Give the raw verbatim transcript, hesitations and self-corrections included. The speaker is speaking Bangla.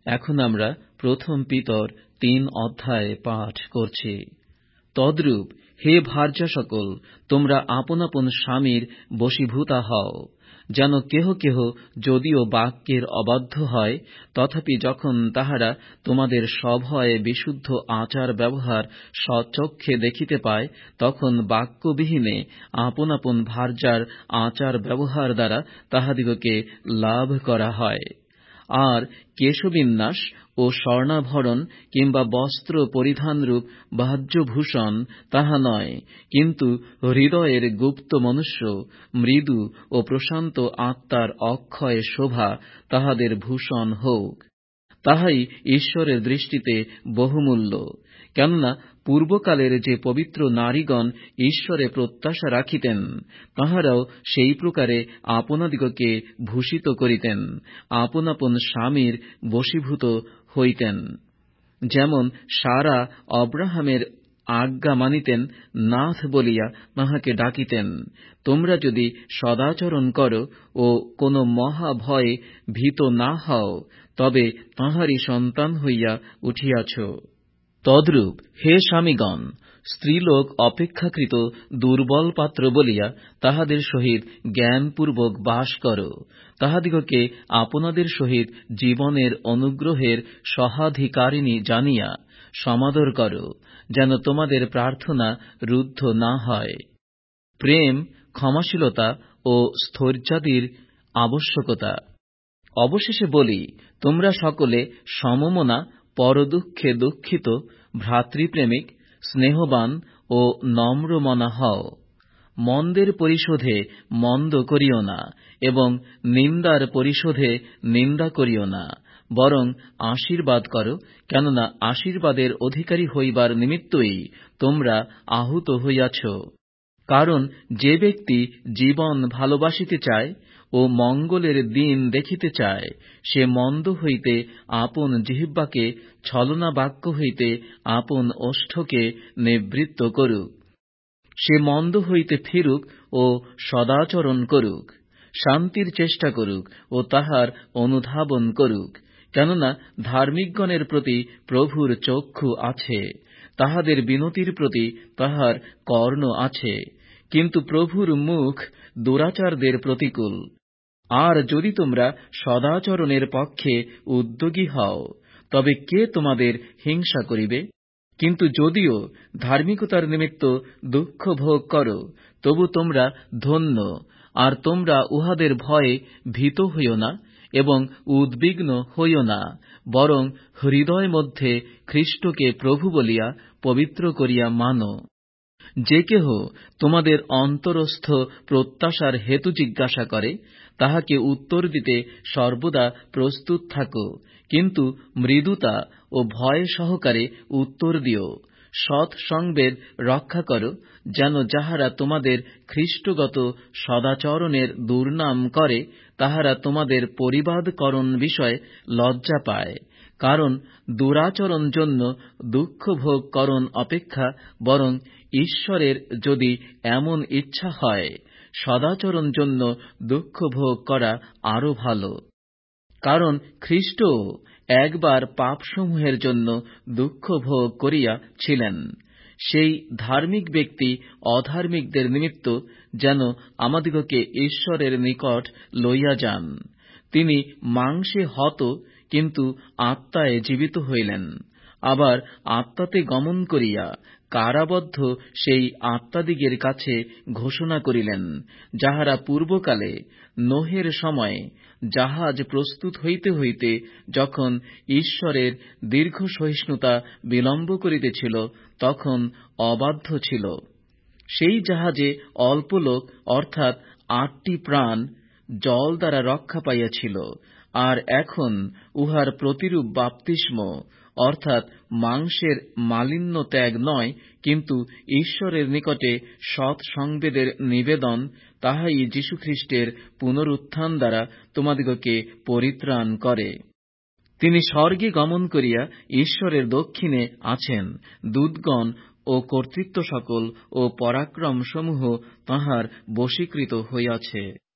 এখন আমরা প্রথম পিতর তিন অধ্যায় পাঠ করছি। তদ্রূপ হে ভার্যা সকল, তোমরা আপন আপন স্বামীর বশীভূতা হও, যেন কেহ কেহ যদিও বাক্যের অবাধ্য হয়, তথাপি যখন তাহারা তোমাদের সভয়ে বিশুদ্ধ আচার ব্যবহার স্বচক্ষে দেখিতে পায়, তখন বাক্যবিহীনে আপন আপন ভার্যার আচার ব্যবহার দ্বারা তাহাদিগকে লাভ করা হয়। আর কেশবিন্যাস ও স্বর্ণাভরণ কিংবা বস্ত্র পরিধানরূপ বাহ্যভূষণ তাহা নয়, কিন্তু হৃদয়ের গুপ্ত মনুষ্য মৃদু ও প্রশান্ত আত্মার অক্ষয় শোভা তাহাদের ভূষণ হোক। তাহাই ঈশ্বরের দৃষ্টিতে বহুমূল্য। কেননা পূর্বকালের যে পবিত্র নারীগণ ঈশ্বরে প্রত্যাশা রাখিতেন, তাহারাও সেই প্রকারে আপনাদিগকে ভূষিত করিতেন, আপন আপন স্বামীর বশীভূত হইতেন। যেমন সারা অব্রাহামের আজ্ঞা মানিতেন, নাথ বলিয়া তাহাকে ডাকিতেন। তোমরা যদি সদাচরণ করো ও কোন মহাভয়ে ভীত না হও, তবে তাঁহারই সন্তান হইয়া উঠিয়াছ। তদ্রূপ হে স্বামীগণ, স্ত্রীলোক অপেক্ষাকৃত দুর্বল পাত্র বলিয়া তাহাদের সহিত জ্ঞানপূর্বক বাস কর। তাহাদিগকে আপনাদের সহিত জীবনের অনুগ্রহের সহাধিকারিণী জানিয়া সমাদর কর, যেন তোমাদের প্রার্থনা রুদ্ধ না হয়। প্রেম, ক্ষমাশীলতা ও স্থৈর্যাদির আবশ্যকতা। অবশেষে বলি, তোমরা সকলে সমমনা, পরদুঃখে দুঃখিত, ভ্রাতৃপ্রেমিক, স্নেহবান ও নম্রমনা হও। মন্দের পরিশোধে মন্দ করিও না, এবং নিন্দার পরিশোধে নিন্দা করিও না, বরং আশীর্বাদ করো, কেননা আশীর্বাদের অধিকারী হইবার নিমিত্তই তোমরা আহুত হইয়াছ। কারণ যে ব্যক্তি জীবন ভালোবাসিতে চায় ও মঙ্গলের দিন দেখিতে চায়, সে মন্দ হইতে আপন জিহ্বাকে, ছলনা বাক্য হইতে আপন ওষ্ঠকে নিবৃত্ত করুক। সে মন্দ হইতে ফিরুক ও সদাচরণ করুক, শান্তির চেষ্টা করুক ও তাহার অনুধাবন করুক। কেননা ধার্মিকগণের প্রতি প্রভুর চক্ষু আছে, তাহাদের বিনতির প্রতি তাহার কর্ণ আছে, কিন্তু প্রভুর মুখ দুরাচারদের প্রতিকূল। আর যদি তোমরা সদাচরণের পক্ষে উদ্যোগী হও, তবে কে তোমাদের হিংসা করিবে? কিন্তু যদিও ধার্মিকতার নিমিত্ত দুঃখ ভোগ করো, তবু তোমরা ধন্য। আর তোমরা উহাদের ভয়ে ভীত হইও না এবং উদ্বিগ্ন হইও না, বরং হৃদয় মধ্যে খ্রিস্টকে প্রভু বলিয়া পবিত্র করিয়া মানো। যে কেহ তোমাদের অন্তরস্থ প্রত্যাশার হেতু জিজ্ঞাসা করে, তাহাকে উত্তর দিতে সর্বদা প্রস্তুত থাকো, কিন্তু মৃদুতা ও ভয় সহকারে উত্তর দিও। সৎ সংবেদ রক্ষা করো, যেন যাহারা তোমাদের খ্রিস্টগত সদাচরণের দুর্নাম করে, তাহারা তোমাদের পরিবাদকরণ বিষয়ে লজ্জা পায়। কারণ দুরাচরণ জন্য দুঃখ ভোগ করণ অপেক্ষা বরং ঈশ্বরের যদি এমন ইচ্ছা হয়, সদাচরণ জন্য দুঃখ ভোগ করা আরো ভালো। কারণ খ্রিস্ট একবার পাপসমূহের জন্য দুঃখ ভোগ করিয়া ছিলেন, সেই ধার্মিক ব্যক্তি অধার্মিকদের নিমিত্ত, যেন আমাদিগকে ঈশ্বরের নিকট লইয়া যান। তিনি মাংসে হত, কিন্তু আত্মায় জীবিত হইলেন। আবার আত্মাতে গমন করিয়া কারাবদ্ধ সেই আত্মাদিগের কাছে ঘোষণা করিলেন, যাহারা পূর্বকালে নোহের সময়ে জাহাজ প্রস্তুত হইতে হইতে যখন ঈশ্বরের দীর্ঘ সহিষ্ণুতা বিলম্ব করিতেছিল, তখন অবাধ্য ছিল। সেই জাহাজে অল্প লোক, অর্থাৎ আটটি প্রাণ জল দ্বারা রক্ষা পাইয়াছিল। আর এখন উহার প্রতিরূপ বাপ্তিস্ম, অর্থাৎ মাংসের মালিন্য ত্যাগ নয়, কিন্তু ঈশ্বরের নিকটে সৎ সংবেদের নিবেদন, তাহাই যীশুখ্রিস্টের পুনরুত্থান দ্বারা তোমাদিগকে পরিত্রাণ করে। তিনি স্বর্গে গমন করিয়া ঈশ্বরের দক্ষিণে আছেন। দূতগণ ও কর্তৃত্ব সকল ও পরাক্রম সমূহ তাঁহার বশীকৃত হইয়াছে।